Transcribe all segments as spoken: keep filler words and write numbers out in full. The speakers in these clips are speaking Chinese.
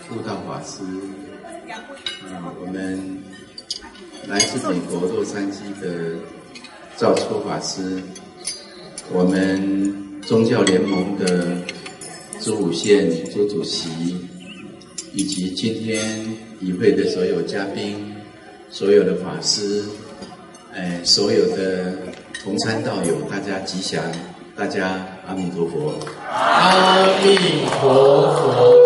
悟道法师，啊，我们来自美国洛杉矶的兆初法师，我们宗教联盟的朱武宪朱主席，以及今天与会的所有嘉宾、所有的法师，哎，所有的同参道友，大家吉祥，大家阿弥陀佛， 阿弥陀佛。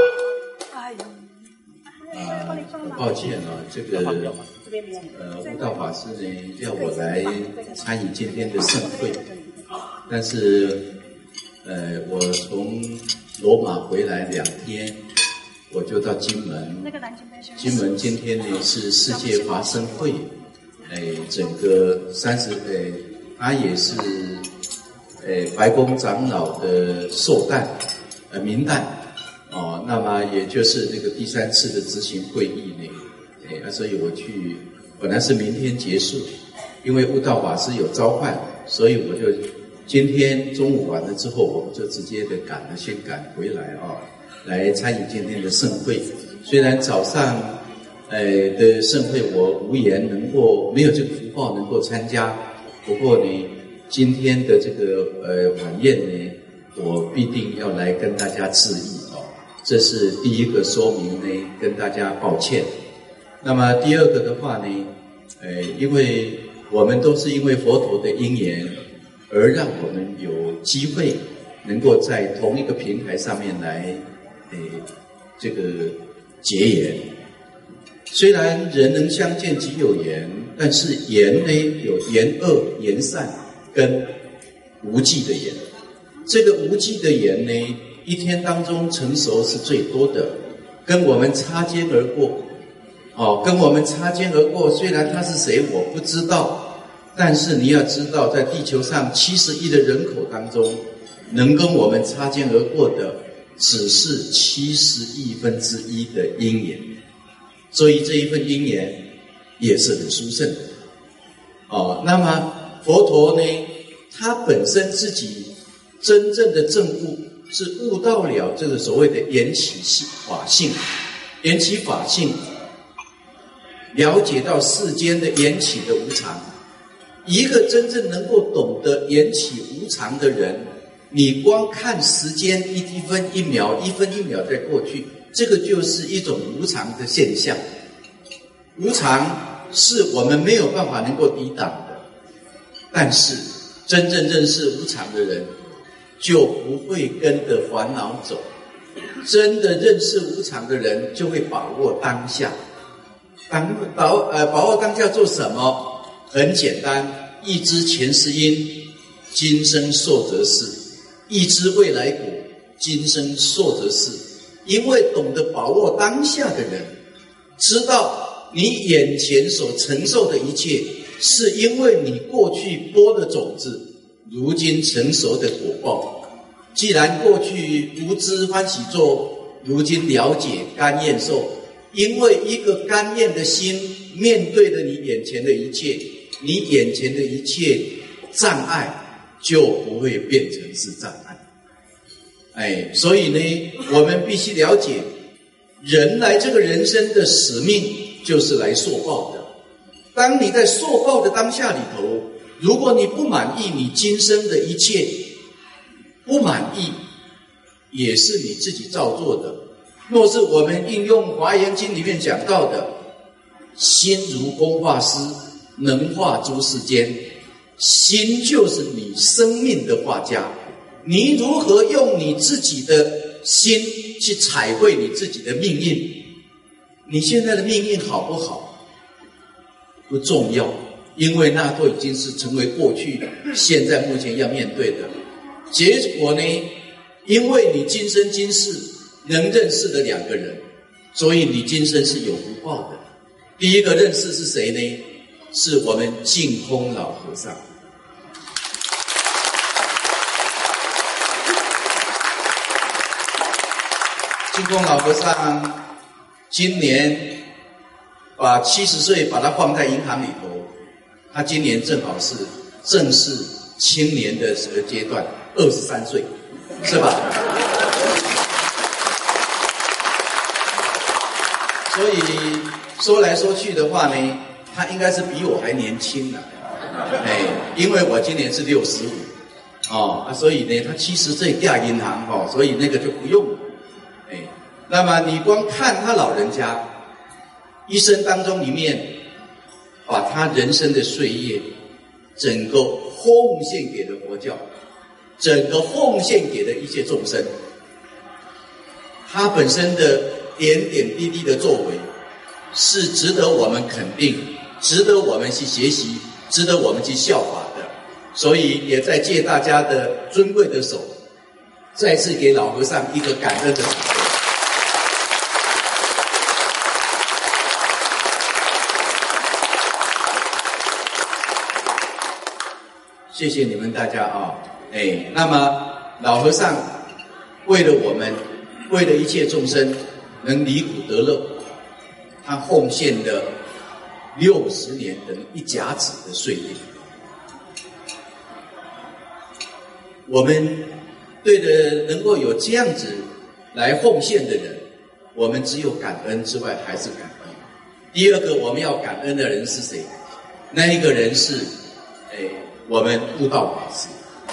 啊，抱歉啊，这个呃，悟道法师呢要我来参与今天的盛会，但是呃，我从罗马回来两天，我就到金门。金门今天呢是世界华生会，哎，整个三十，哎，他也是，哎，白宫长老的寿诞，呃，明诞。哦，那么也就是这个第三次的执行会议呢，哎，所以我去，本来是明天结束，因为悟道法师有召唤，所以我就今天中午完了之后，我就直接的赶了，先赶回来啊、哦，来参与今天的盛会。虽然早上，呃的盛会我无缘能够没有这个福报能够参加，不过呢，今天的这个呃晚宴呢，我必定要来跟大家致意。这是第一个说明呢，跟大家抱歉。那么第二个的话呢，呃，因为我们都是因为佛陀的因缘，而让我们有机会能够在同一个平台上面来，呃，这个结缘。虽然人能相见即有缘，但是缘呢有缘恶、缘善跟无记的缘。这个无记的缘呢，一天当中成熟是最多的，跟我们擦肩而过，哦，跟我们擦肩而过。虽然他是谁我不知道，但是你要知道，在地球上七十亿的人口当中，能跟我们擦肩而过的，只是七十亿分之一的因缘。所以这一份因缘也是很殊胜的。哦，那么佛陀呢，他本身自己真正的证悟。是悟到了这个所谓的缘起法性，缘起法性，了解到世间的缘起的无常。一个真正能够懂得缘起无常的人，你光看时间一分一秒，一分一秒在过去，这个就是一种无常的现象。无常是我们没有办法能够抵挡的，但是真正认识无常的人，就不会跟着烦恼走。真的认识无常的人，就会把握当下。当把握呃把握当下做什么？很简单，一知前世因，今生受则是；一知未来果，今生受则是。因为懂得把握当下的人，知道你眼前所承受的一切，是因为你过去播的种子，如今成熟的果报。既然过去无知欢喜做，如今了解甘愿受。因为一个甘愿的心，面对了你眼前的一切，你眼前的一切障碍就不会变成是障碍。哎，所以呢，我们必须了解，人来这个人生的使命就是来受报的。当你在受报的当下里头，如果你不满意你今生的一切，不满意也是你自己造作的。若是我们应用《华严经》里面讲到的，心如工画师，能画诸世间。心就是你生命的画家，你如何用你自己的心去彩绘你自己的命运？你现在的命运好不好不重要，因为那都已经是成为过去，现在目前要面对的。结果呢，因为你今生今世能认识的两个人，所以你今生是有福报的。第一个认识是谁呢？是我们净空老和尚。净空老和尚今年把七十岁把它放在银行里头，他今年正好是正是青年的这个阶段，二十三岁，是吧？ 所以说来说去的话呢，他应该是比我还年轻呢、啊，哎，因为我今年是六十五，哦，啊，所以呢，他七十岁调银行哦，所以那个就不用了，哎，那么你光看他老人家一生当中里面，把他人生的岁月，整个奉献给了佛教，整个奉献给了一切众生，他本身的点点滴滴的作为，是值得我们肯定，值得我们去学习，值得我们去效法的。所以也在借大家的尊贵的手，再次给老和尚一个感恩的掌声。谢谢你们大家啊！哎，那么老和尚为了我们，为了一切众生能离苦得乐，他奉献了六十年等一甲子的岁月。我们对的能够有这样子来奉献的人，我们只有感恩之外还是感恩。第二个我们要感恩的人是谁？那一个人是，哎，我们悟道法师。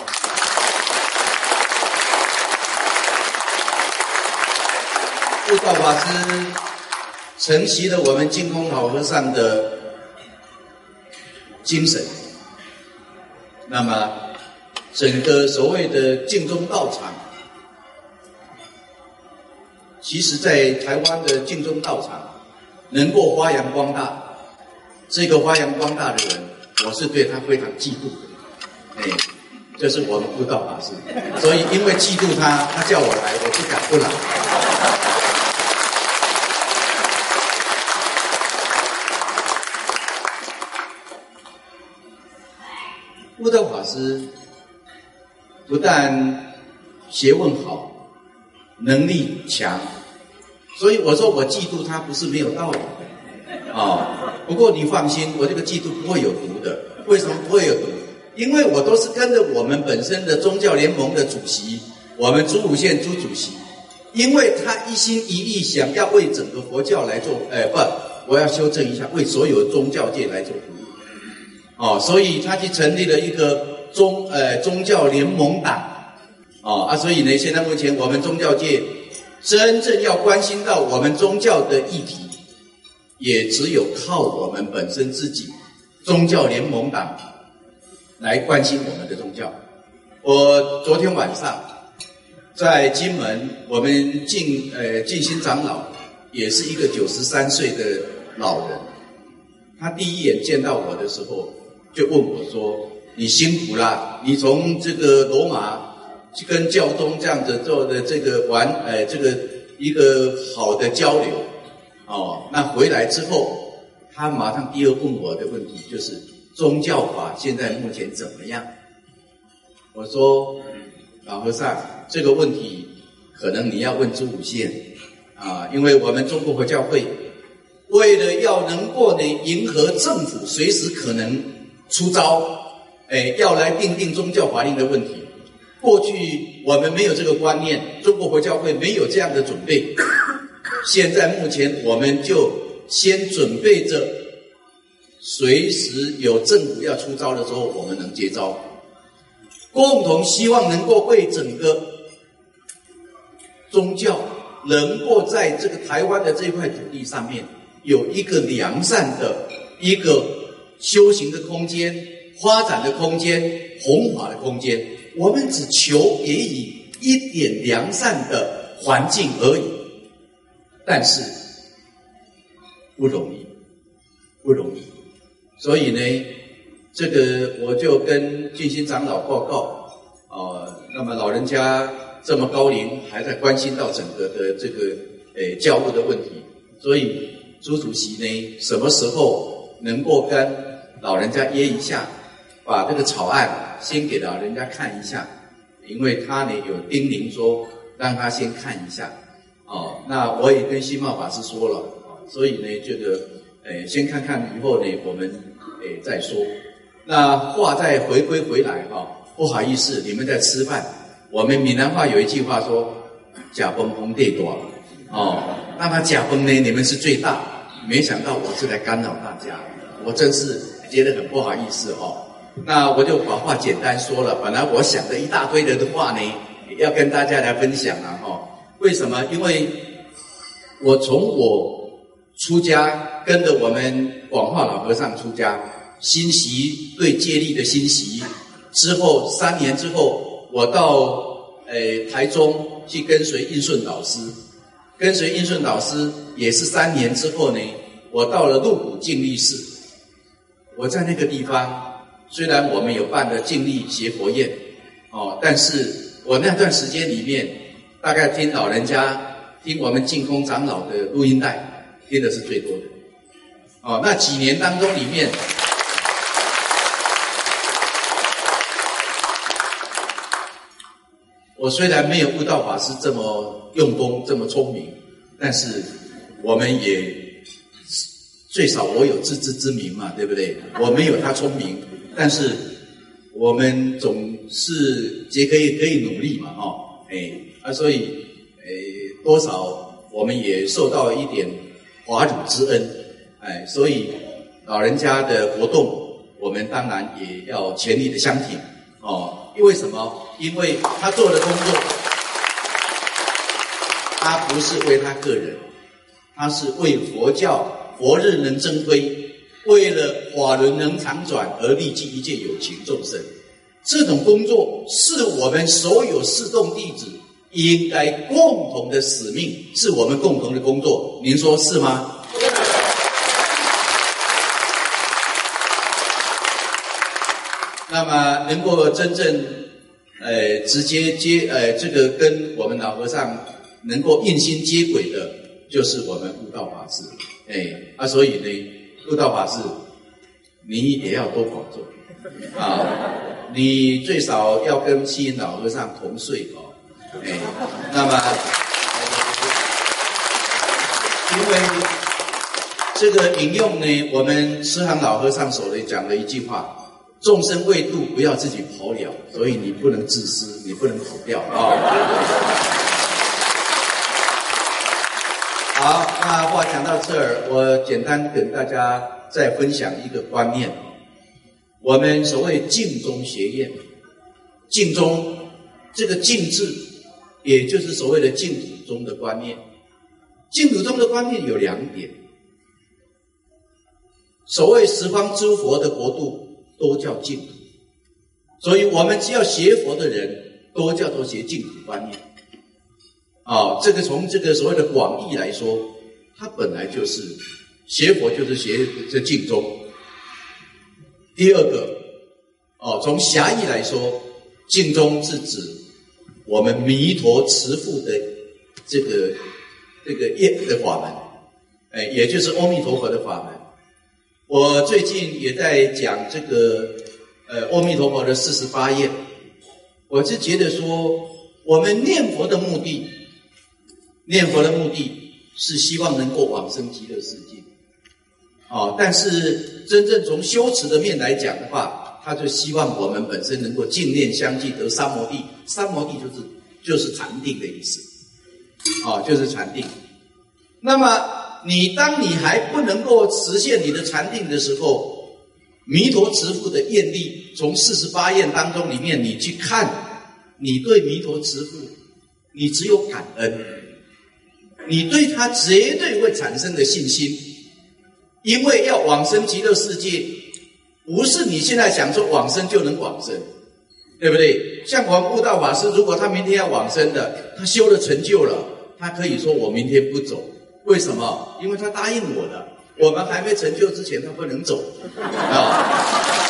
悟道法师承袭了我们净空老和尚的精神，那么整个所谓的净宗道场，其实在台湾的净宗道场能够发扬光大，这个发扬光大的人，我是对他非常嫉妒的。哎，这是我们悟道法师，所以因为嫉妒他，他叫我来，我不敢不来。悟道法师不但学问好，能力强，所以我说我嫉妒他不是没有道理的啊、哦。不过你放心，我这个嫉妒不会有毒的。为什么不会有毒？因为我都是跟着我们本身的宗教联盟的主席，我们朱武宪朱主席，因为他一心一意想要为整个佛教来做，呃，不，我要修正一下，为所有宗教界来做服务。哦，所以他去成立了一个宗呃宗教联盟党，哦啊，所以呢，现在目前我们宗教界真正要关心到我们宗教的议题，也只有靠我们本身自己宗教联盟党来关心我们的宗教。我昨天晚上在金门，我们静呃静心长老也是一个九十三岁的老人，他第一眼见到我的时候，就问我说：“你辛苦啦，你从这个罗马去跟教宗这样子做的这个玩，呃，这个一个好的交流，哦，那回来之后，他马上第二问我的问题就是宗教法现在目前怎么样？”我说：“老和尚，这个问题可能你要问朱武宪啊，因为我们中国佛教会为了要能够呢迎合政府随时可能出招，哎，要来订定宗教法令的问题。过去我们没有这个观念，中国佛教会没有这样的准备。现在目前我们就先准备着，随时有政府要出招的时候，我们能接招，共同希望能够为整个宗教能够在这个台湾的这块土地上面有一个良善的一个修行的空间、发展的空间、弘法的空间，我们只求给予一点良善的环境而已。但是不容易，不容易。所以呢，这个我就跟静心长老报告，呃，那么老人家这么高龄，还在关心到整个的这个呃教务的问题，所以朱主席呢，什么时候能够跟老人家约一下，把这个草案先给老人家看一下，因为他呢有叮咛说让他先看一下，哦，那我也跟心茂法师说了，所以呢这个呃先看看以后呢我们呃再说。那话再回归回来哈、哦，不好意思，你们在吃饭。我们闽南话有一句话说：“假崩崩地多。”哦， 那么甲崩呢，你们是最大，没想到我是来干扰大家，我真是觉得很不好意思哦。那我就把话简单说了，本来我想的一大堆的话呢，要跟大家来分享啊哈。为什么？因为我从我出家，跟着我们广化老和尚出家，心习对戒律的心习之后，三年之后，我到呃台中去跟随印顺导师，跟随印顺导师也是三年之后呢，我到了鹿谷净律寺，我在那个地方。虽然我们有办的净律学佛宴，哦，但是我那段时间里面，大概听老人家、听我们净空长老的录音带，听的是最多的。哦，那几年当中里面，我虽然没有悟道法师这么用功、这么聪明，但是我们也最少我有自知之明嘛，对不对？我没有他聪明。但是我们总是也可以可以努力嘛，哈，哎啊，所以哎多少我们也受到一点华乳之恩，哎，所以老人家的活动，我们当然也要全力的相挺哦。因为什么？因为他做的工作，他不是为他个人，他是为佛教佛日能增辉。为了法轮能长转而利济一切有情众生，这种工作是我们所有四众弟子应该共同的使命，是我们共同的工作。您说是吗？那么能够真正呃直接接呃这个跟我们老和尚能够印心接轨的，就是我们悟道法师。哎啊，所以呢。悟道法师，你也要多保重啊！你最少要跟西引老和尚同睡哦。哎，那么，因为这个引用呢，我们慈航老和尚所里讲的一句话：众生未度，不要自己跑了，所以你不能自私，你不能跑掉啊。好，那话讲到这儿，我简单跟大家再分享一个观念。我们所谓净宗学院，净宗这个净字，也就是所谓的净土宗的观念。净土宗的观念有两点，所谓十方诸佛的国度都叫净土，所以我们只要学佛的人都叫做学净土观念。啊，这个从这个所谓的广义来说，它本来就是学佛就是学这净宗。第二个，哦，从狭义来说，净宗是指我们弥陀慈父的这个这个业的法门，哎，也就是阿弥陀佛的法门。我最近也在讲这个呃阿弥陀佛的四十八愿，我是觉得说，我们念佛的目的。念佛的目的是希望能够往生极乐世界，哦，但是真正从修持的面来讲的话，他就希望我们本身能够净念相继得三摩地，三摩地就是就是禅定的意思，哦，就是禅定。那么你当你还不能够实现你的禅定的时候，弥陀慈父的愿力，从四十八愿当中里面，你去看，你对弥陀慈父，你只有感恩。你对他绝对会产生的信心，因为要往生极乐世界，不是你现在想说往生就能往生，对不对？像我们悟道法师，如果他明天要往生的，他修了成就了，他可以说我明天不走，为什么？因为他答应我的，我们还没成就之前，他不能走啊。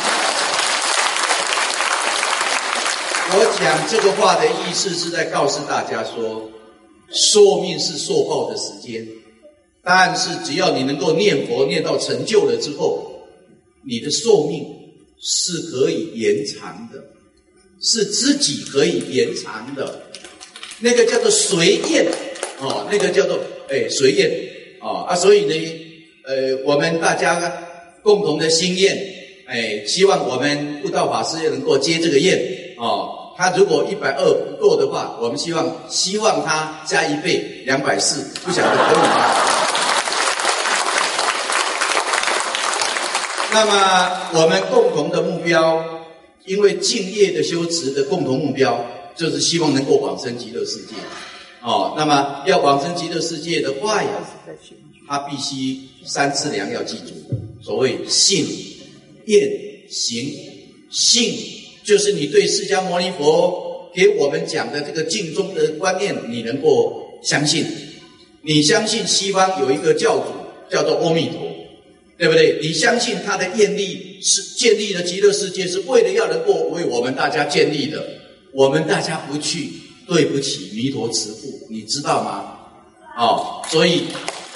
我讲这个话的意思是在告诉大家说，寿命是受报的时间，但是只要你能够念佛念到成就了之后，你的寿命是可以延长的，是自己可以延长的，那个叫做随愿哦，那个叫做哎随愿哦啊，所以呢，呃，我们大家共同的心愿，哎，希望我们悟道法师也能够接这个愿哦。 他如果一百二不够的话，我们希望希望他加一倍两百四，不晓得可以吗？那么我们共同的目标，因为敬业的修持的共同目标，就是希望能够往生极乐世界。哦，那么要往生极乐世界的话呀，他必须三次良要记住，所谓信、愿、行。信就是你对释迦牟尼佛给我们讲的这个净宗的观念，你能够相信。你相信西方有一个教主叫做阿弥陀，对不对？你相信他的愿力是建立了极乐世界，是为了要能够为我们大家建立的。我们大家不去，对不起弥陀慈父，你知道吗？哦，所以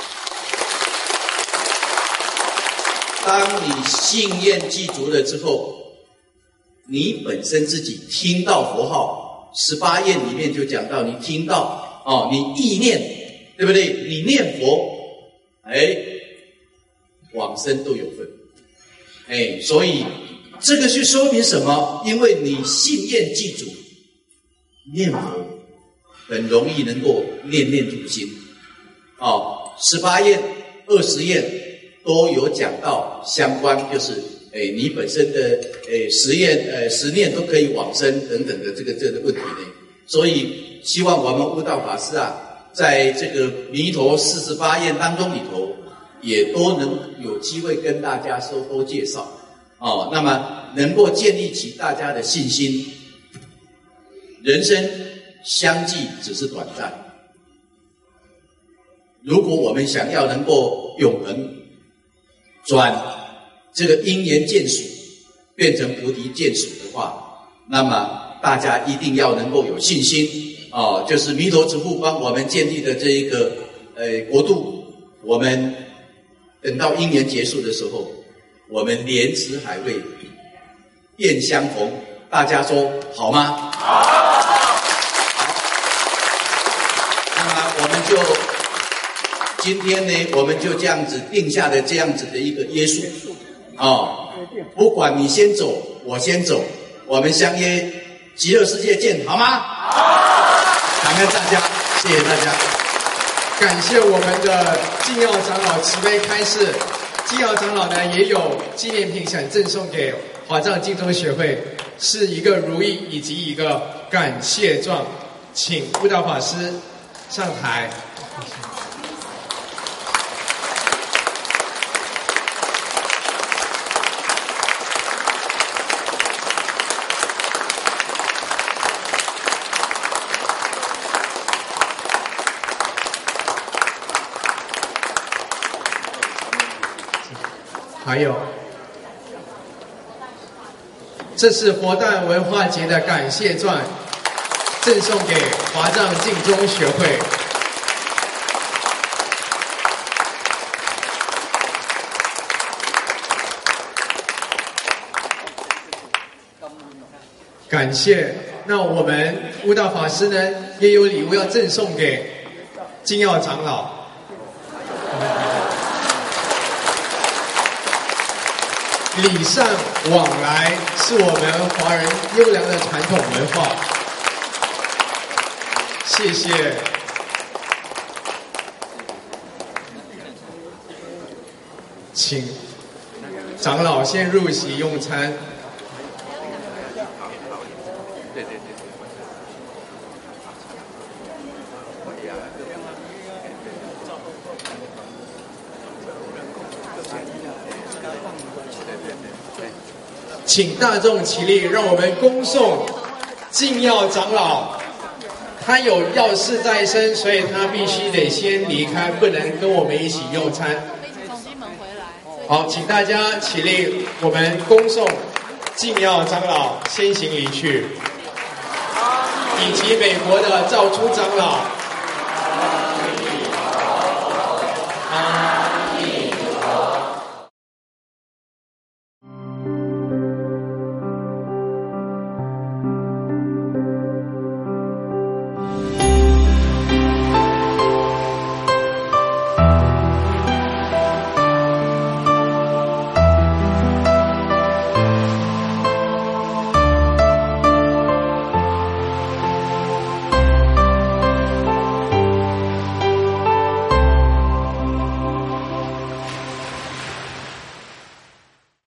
当你信愿记足了之后，你本身自己听到佛号，十八愿里面就讲到，你听到哦，你意念，对不对？你念佛，哎，往生都有份，哎，所以这个是说明什么？因为你信愿记足，念佛很容易能够念念入心。哦，十八愿、二十愿都有讲到相关，就是诶，你本身的诶实验呃实念都可以往生等等的这个这个问题呢。所以希望我们悟道法师啊，在这个弥陀四十八愿当中里头，也都能有机会跟大家说多介绍哦。那么能够建立起大家的信心。人生相继只是短暂，如果我们想要能够永恒转这个因缘见属变成菩提见属的话，那么大家一定要能够有信心哦，就是弥陀之父帮我们建立的这一个呃国度，我们等到因缘结束的时候，我们莲池海会愿相逢，大家说好吗？好。那么我们就今天呢，我们就这样子定下的这样子的一个约束哦，不管你先走，我先走，我们相约极乐世界见，好吗？好。感恩大家，谢谢大家。 感谢我们的净耀长老慈悲开示。净耀长老呢也有纪念品想赠送给华藏净宗学会，是一个如意以及一个感谢状，请悟道法师上台。还有，这是佛诞文化节的感谢状，赠送给华藏净宗学会。感谢。那我们悟道法师呢，也有礼物要赠送给净耀长老。礼尚往来是我们华人优良的传统文化。谢谢。请长老先入席用餐。对对对。请大众起立，让我们恭送净耀长老。他有要事在身，所以他必须得先离开，不能跟我们一起用餐。好，请大家起立，我们恭送净耀长老先行离去，以及美国的赵初长老。